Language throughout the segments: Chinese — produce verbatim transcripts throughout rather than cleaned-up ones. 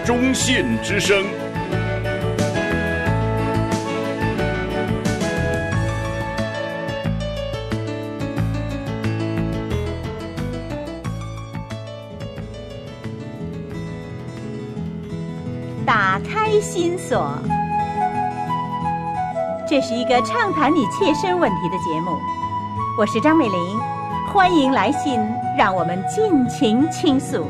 中信之声。 打开心锁，这是一个畅谈你切身问题的节目。我是张美玲，欢迎来信，让我们尽情倾诉。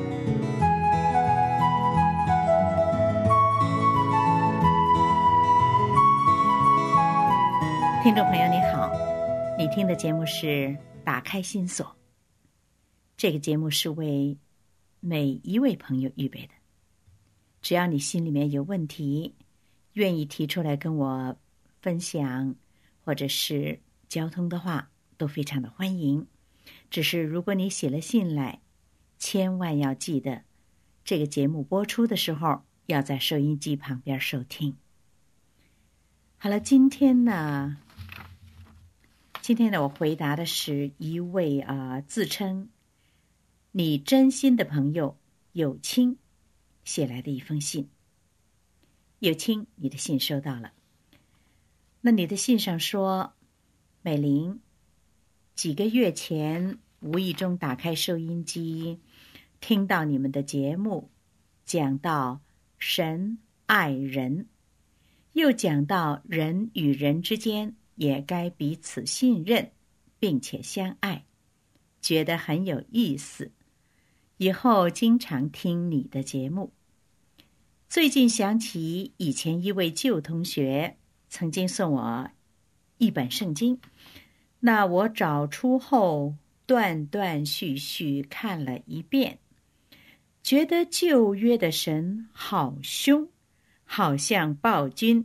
听众朋友你好，你听的节目是打开心锁。这个节目是为每一位朋友预备的，只要你心里面有问题，愿意提出来跟我分享或者是交通的话，都非常的欢迎。只是如果你写了信来，千万要记得这个节目播出的时候要在收音机旁边收听。好了，今天呢今天呢我回答的是一位啊、呃、自称你真心的朋友有清写来的一封信。有清，你的信收到了。那你的信上说，美玲，几个月前无意中打开收音机，听到你们的节目，讲到神爱人，又讲到人与人之间也该彼此信任，并且相爱，觉得很有意思，以后经常听你的节目。最近想起以前一位旧同学曾经送我一本圣经，那我找出后断断续续看了一遍，觉得旧约的神好凶，好像暴君，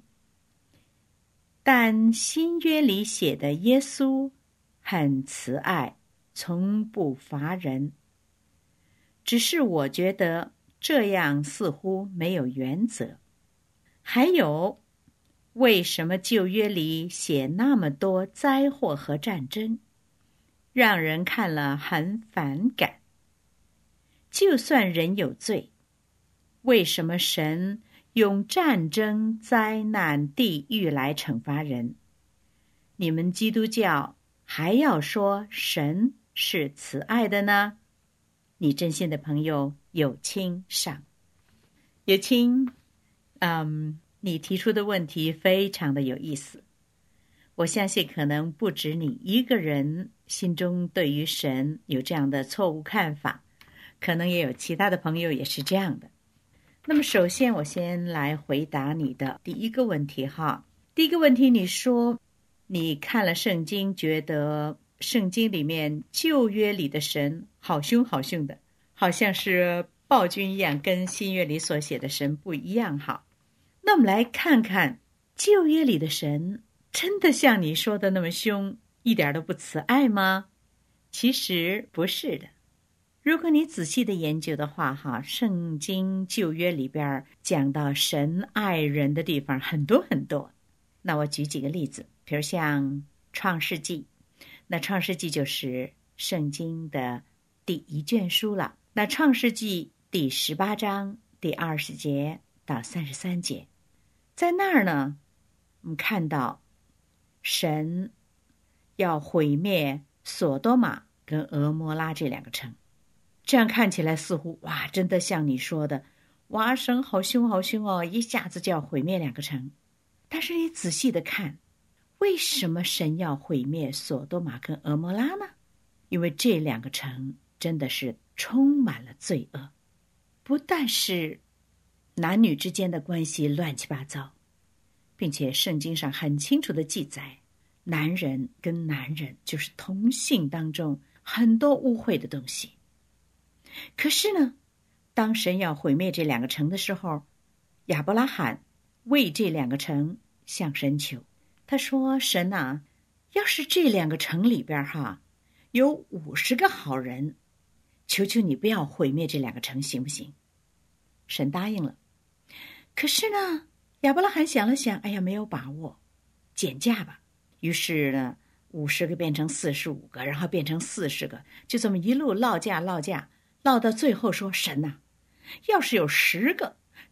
但新约里写的耶稣很慈爱，从不罚人。只是我觉得这样似乎没有原则。还有，为什么旧约里写那么多灾祸和战争，让人看了很反感？就算人有罪，为什么神用战争、灾难、地狱来惩罚人？你们基督教还要说神是慈爱的呢？你真心的朋友有清上。有清，嗯，你提出的问题非常的有意思。我相信可能不止你一个人心中对于神有这样的错误看法，可能也有其他的朋友也是这样的。那么首先我先来回答你的第一个问题哈。第一个问题，你说你看了圣经，觉得圣经里面旧约里的神好凶好凶的，好像是暴君一样，跟新约里所写的神不一样哈。那我们来看看旧约里的神真的像你说的那么凶，一点都不慈爱吗？其实不是的。如果你仔细的研究的话哈，圣经旧约里边讲到神爱人的地方很多很多。那我举几个例子，比如像创世纪，那创世纪就是圣经的第一卷书了。那创世纪第十八章第二十节到三十三节，在那儿呢，我们看到神要毁灭索多玛跟俄摩拉这两个城。这样看起来似乎哇，真的像你说的，哇，神好凶好凶哦，一下子就要毁灭两个城。但是你仔细的看，为什么神要毁灭索多玛跟俄摩拉呢？因为这两个城真的是充满了罪恶，不但是男女之间的关系乱七八糟，并且圣经上很清楚的记载，男人跟男人就是同性当中很多污秽的东西。可是呢，当神要毁灭这两个城的时候，亚伯拉罕为这两个城向神求，他说，神啊，要是这两个城里边哈有五十个好人，求求你不要毁灭这两个城，行不行？神答应了。可是呢，亚伯拉罕想了想，哎呀，没有把握，减价吧。于是呢，五十个变成四十五个，然后变成四十个，就这么一路落价落价，落到最后说，神啊，要是有十个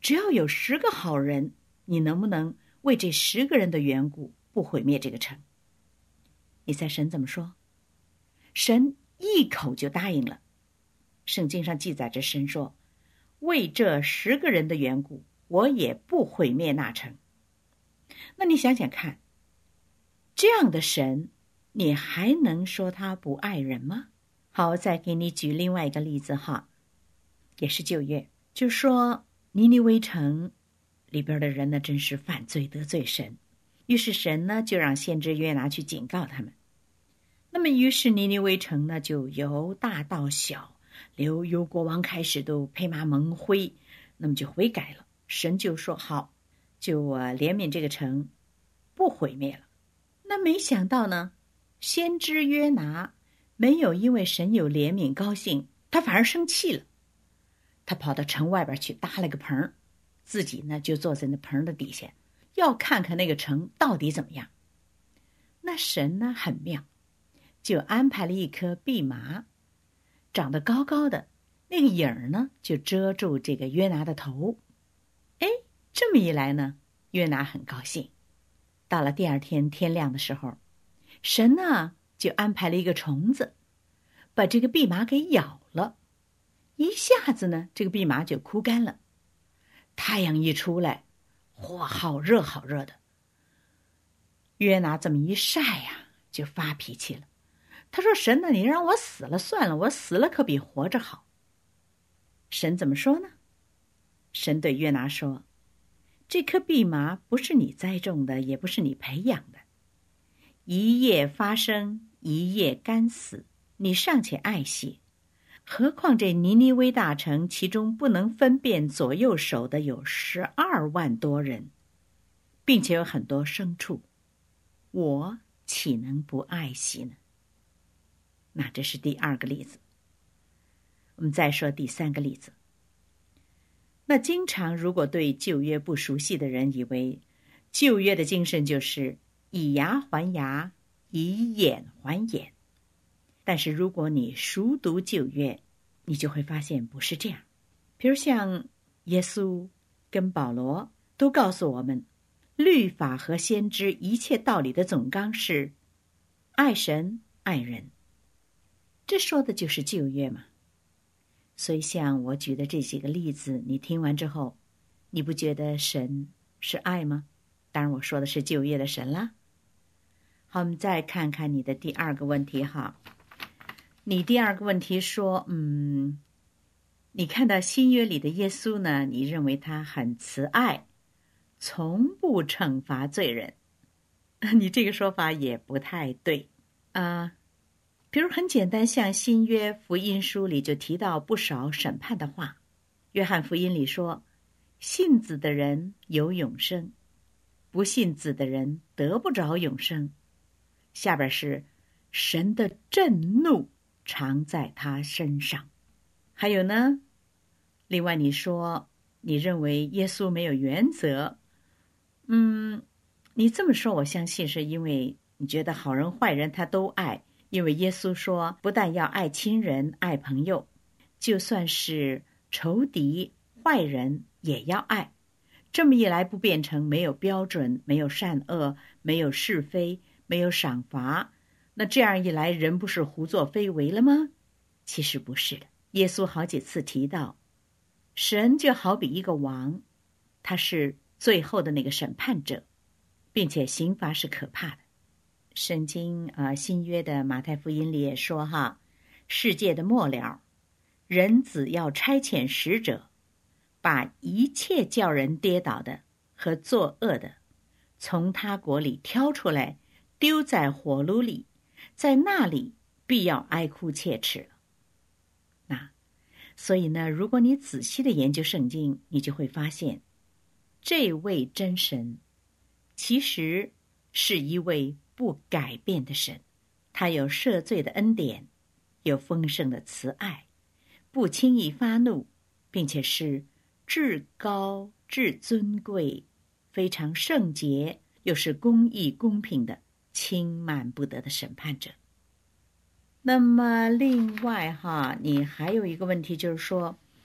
只要有十个好人，你能不能为这十个人的缘故不毁灭这个城？你猜神怎么说？神一口就答应了。圣经上记载着神说，为这十个人的缘故，我也不毁灭那城。那你想想看，这样的神，你还能说他不爱人吗？好，再给你举另外一个例子哈，也是旧约，就说尼尼微城里边的人呢，真是犯罪得罪神，于是神呢就让先知约拿去警告他们。那么于是尼尼微城呢，就由大到小，由由国王开始都披麻蒙灰，那么就悔改了。神就说好，就啊怜悯这个城，不毁灭了。那没想到呢，先知约拿没有因为神有怜悯高兴，他反而生气了。他跑到城外边去搭了个棚，自己呢就坐在那棚的底下，要看看那个城到底怎么样。那神呢很妙，就安排了一棵蓖麻，长得高高的，那个影儿呢就遮住这个约拿的头。哎，这么一来呢，约拿很高兴。到了第二天天亮的时候，神呢就安排了一个虫子，把这个蓖麻给咬了，一下子呢这个蓖麻就枯干了。太阳一出来，哇，好热好热的。约拿这么一晒呀，就发脾气了。他说，神呢，你让我死了算了，我死了可比活着好。神怎么说呢？神对约拿说，这棵蓖麻不是你栽种的，也不是你培养的，一夜发生，一夜干死，你尚且爱惜，何况这尼尼微大城，其中不能分辨左右手的有十二万多人，并且有很多牲畜，我岂能不爱惜呢？那这是第二个例子。我们再说第三个例子。那经常如果对旧约不熟悉的人以为旧约的精神就是以牙还牙，以眼还眼，但是如果你熟读旧约，你就会发现不是这样。比如像耶稣跟保罗都告诉我们，律法和先知一切道理的总纲是爱神爱人，这说的就是旧约嘛。所以像我举的这几个例子，你听完之后，你不觉得神是爱吗？当然我说的是旧约的神啦。好，我们再看看你的第二个问题哈。你第二个问题说，嗯，你看到新约里的耶稣呢，你认为他很慈爱，从不惩罚罪人。你这个说法也不太对啊。比如很简单，像新约福音书里就提到不少审判的话。约翰福音里说，信子的人有永生，不信子的人得不着永生。下边是神的震怒常在他身上。还有呢，另外你说你认为耶稣没有原则，嗯，你这么说我相信是因为你觉得好人坏人他都爱，因为耶稣说不但要爱亲人爱朋友，就算是仇敌坏人也要爱。这么一来不变成没有标准，没有善恶，没有是非，没有赏罚，那这样一来人不是胡作非为了吗？其实不是的。耶稣好几次提到，神就好比一个王，他是最后的那个审判者，并且刑罚是可怕的。圣经啊、呃，新约的马太福音里也说哈，世界的末了，人子要差遣使者，把一切叫人跌倒的和作恶的，从他国里挑出来，丢在火炉里，在那里必要哀哭切齿了。那所以呢，如果你仔细的研究圣经，你就会发现，这位真神其实是一位不改变的神，他有赦罪的恩典，有丰盛的慈爱，不轻易发怒，并且是至高至尊贵，非常圣洁，又是公义公平的，轻慢不得的审判者。那么另外哈，你还有一个问题就是说，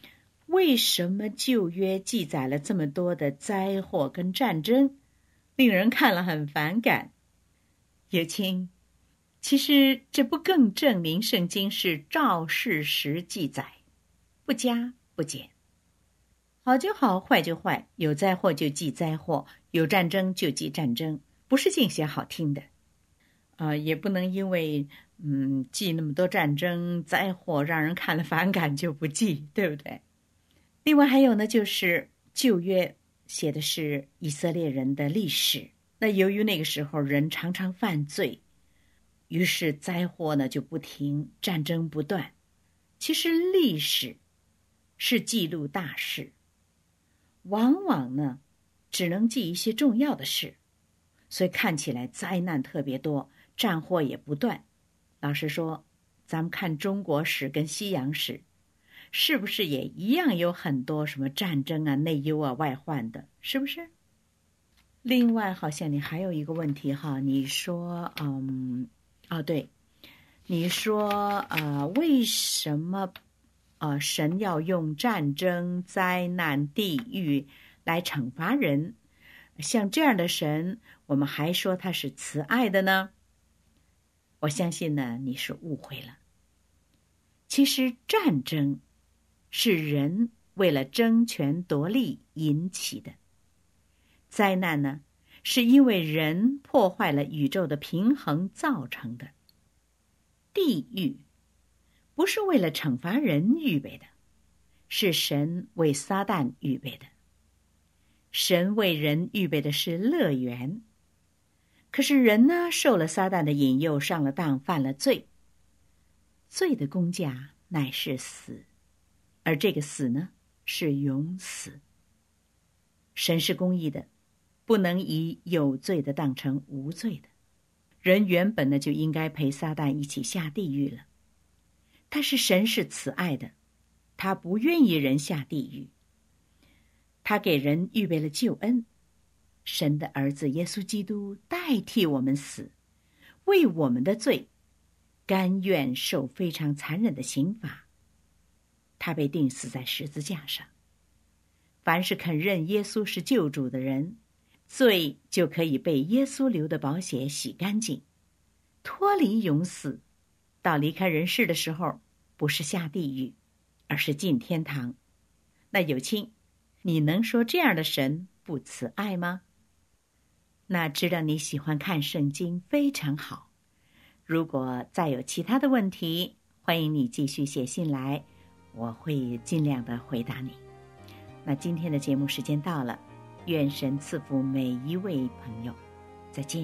为什么旧约记载了这么多的灾祸跟战争，令人看了很反感？友亲，其实这不更证明圣经是照事实记载，不加不减。好就好，坏就坏，有灾祸就记灾祸，有战争就记战争，不是净写好听的。呃，也不能因为嗯记那么多战争灾祸让人看了反感就不记，对不对？另外还有呢，就是旧约写的是以色列人的历史，那由于那个时候人常常犯罪，于是灾祸呢就不停，战争不断。其实历史是记录大事，往往呢只能记一些重要的事，所以看起来灾难特别多，战祸也不断。老实说，咱们看中国史跟西洋史，是不是也一样有很多什么战争啊、内忧啊、外患的，是不是？另外好像你还有一个问题哈，你说嗯哦对，你说呃为什么呃神要用战争、灾难、地狱来惩罚人？像这样的神，我们还说他是慈爱的呢？我相信呢你是误会了。其实战争是人为了争权夺利引起的，灾难呢是因为人破坏了宇宙的平衡造成的。地狱不是为了惩罚人预备的，是神为撒旦预备的。神为人预备的是乐园，可是人呢受了撒旦的引诱，上了当，犯了罪。罪的工价乃是死，而这个死呢是永死。神是公义的，不能以有罪的当成无罪的。人原本呢就应该陪撒旦一起下地狱了，但是神是慈爱的，他不愿意人下地狱，他给人预备了救恩。神的儿子耶稣基督代替我们死，为我们的罪甘愿受非常残忍的刑罚，他被钉死在十字架上。凡是肯认耶稣是救主的人，罪就可以被耶稣流的宝血洗干净，脱离永死。到离开人世的时候，不是下地狱，而是进天堂。那友亲，你能说这样的神不慈爱吗？那知道你喜欢看圣经非常好，如果再有其他的问题，欢迎你继续写信来，我会尽量的回答你。那今天的节目时间到了，愿神赐福每一位朋友，再见。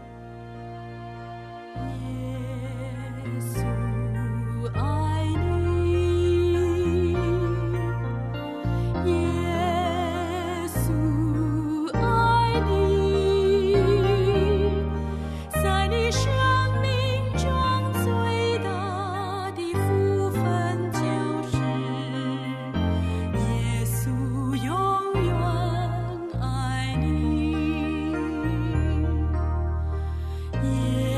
耶稣爱你，耶稣爱你，在你生命中最大的福分就是耶稣永远爱你。耶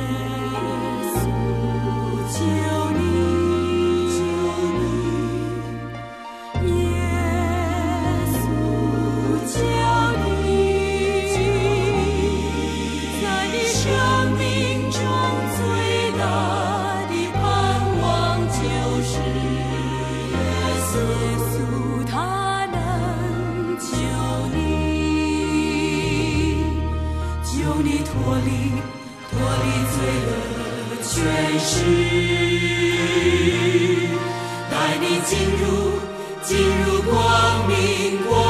稣救你，救你，耶稣救你，在你生命中最大的盼望就是耶稣，他能救你，救你脱离脱离罪恶权势，带你进入进入光明国。